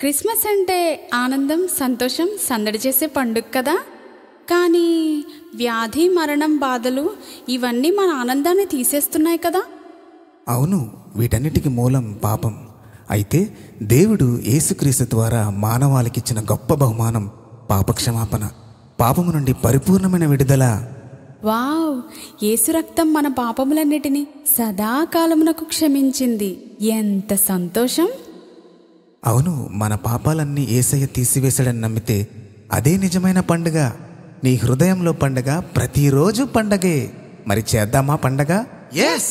Christmas అంటే ఆనందం, సంతోషం, సందడి చేసే పండుగ కదా. కానీ వ్యాధి, మరణం, బాధలు ఇవన్నీ మన ఆనందాన్ని తీసేస్తున్నాయి కదా. అవును, వీటన్నిటికీ మూలం పాపం. అయితే దేవుడు యేసుక్రీస్తు ద్వారా మానవాళికిచ్చిన గొప్ప బహుమానం పాపక్షమాపణ, పాపము నుండి పరిపూర్ణమైన విడుదల. వావ్! యేసు రక్తం మన పాపములన్నిటినీ సదాకాలమునకు క్షమించింది. ఎంత సంతోషం! అవును, మన పాపాలన్నీ యేసయ్య తీసివేశాడని నమ్మితే అదే నిజమైన పండుగ. నీ హృదయంలో పండుగ ప్రతిరోజు పండగే. మరి చేద్దామా పండగ? ఎస్!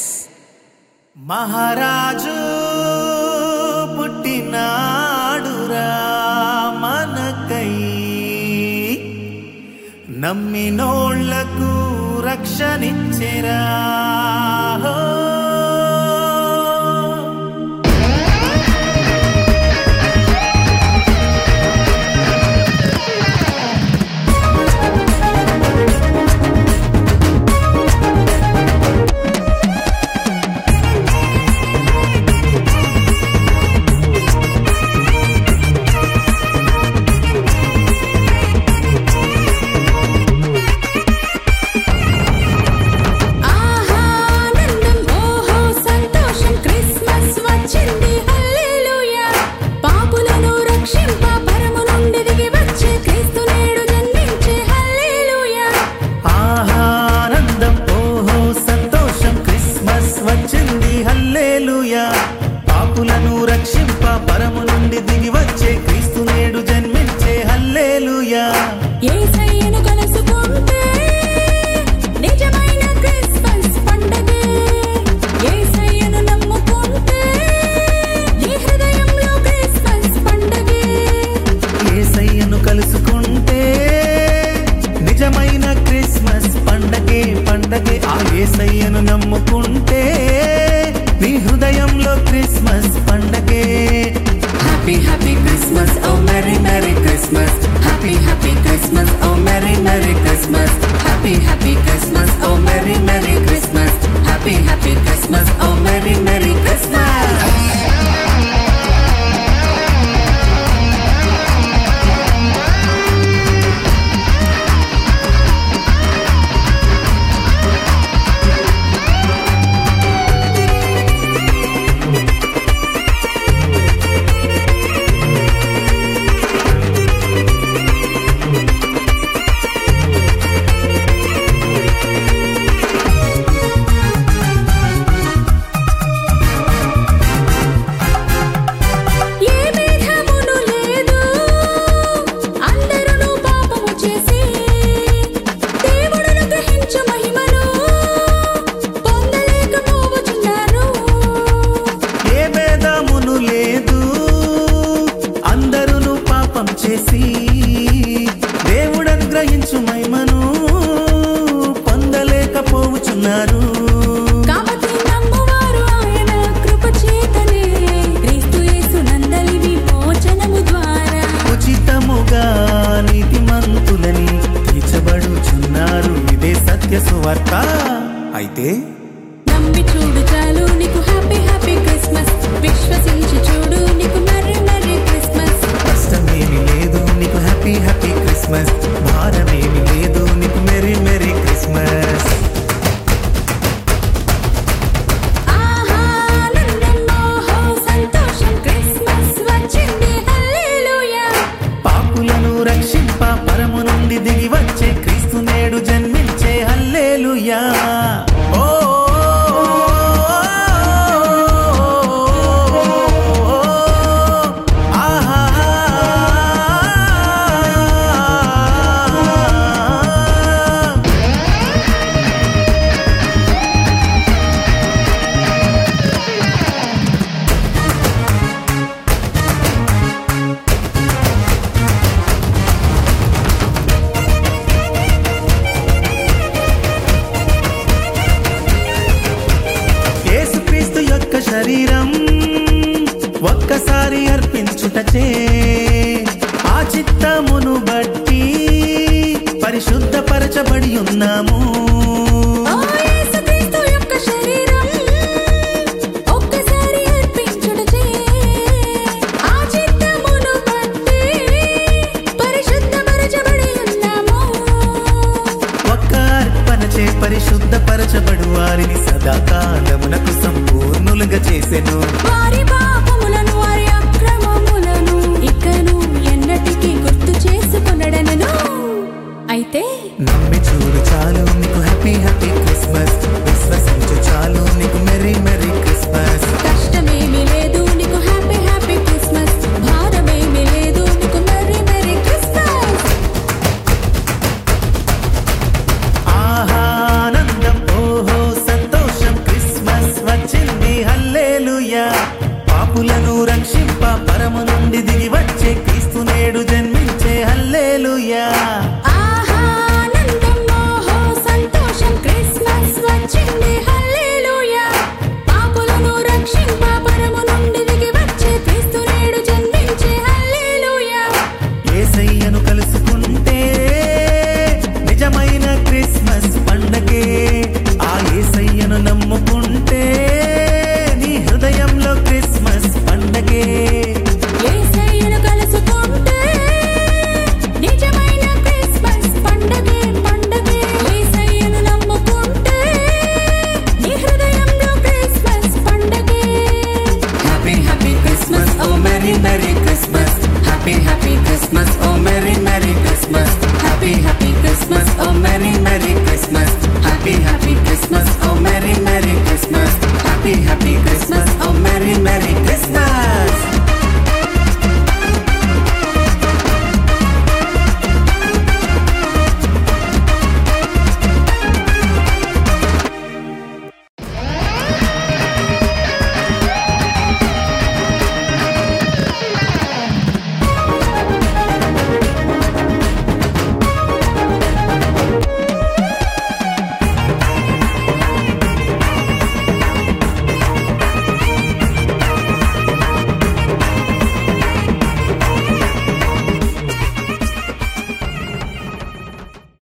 మహారాజు పుట్టినాడురా మనకై, నమ్మినోళ్లకు రక్షణిచ్చెరా. పాపులను రక్షింప పరము నుండి దిగి వచ్చే క్రీస్తు నేడు జన్మించే హల్లెలూయా. యేసయ్యను కలుసుకుంటే నిజమైన క్రిస్మస్ పండగే. యేసయ్యను నమ్ముకుంటే నీ హృదయంలో క్రిస్మస్ పండగే. యేసయ్యను కలుసుకుంటే నిజమైన క్రిస్మస్ పండగే పండగే. ఆ యేసయ్యను నమ్ముకుంటే నీ హృదయంలో క్రిస్మస్ పండగే. Happy happy Christmas, oh merry merry Christmas. Happy happy Christmas, oh merry merry Christmas. Happy happy Christmas, oh merry merry Christmas. Happy happy Christmas, oh merry merry Christmas. దేవుడు అనుగ్రహించు మహిమను పొందలేకపోవచ్చున్నారు. కాబట్టి నమ్మువారు ఆయన కృప చేతనే క్రీస్తు యేసునందలి విమోచనము ద్వారా ఉచితముగా నీతిమంతులని తీర్చబడుచున్నారు. ఇదే సత్య సువార్త. అయితే నమ్మి చూడు చాలు, నీకు హ్యాపీ హ్యాపీ క్రిస్మస్. విశ్వసించి చూడు, నీకు మెర్రీ మెర్రీ క్రిస్మస్. కష్టమేమి లేదు, నీకు హ్యాపీ హ్యాపీ క్రిస్మస్. భారమేమి లేదు, నీకు మెరీ మెరీ క్రిస్మస్. సంతోషం, క్రిస్మస్ వచ్చింది, హల్లెలూయా. పాపులను రక్షింప పరము నుండి దిగి వచ్చే క్రీస్తు నేడు జన్మించే హల్లెలూయా. ఓ శరీరం ఒక్కసారి అర్పించుటచే ఆ చిత్తమును బట్టి పరిశుద్ధపరచబడి ఉన్నాము.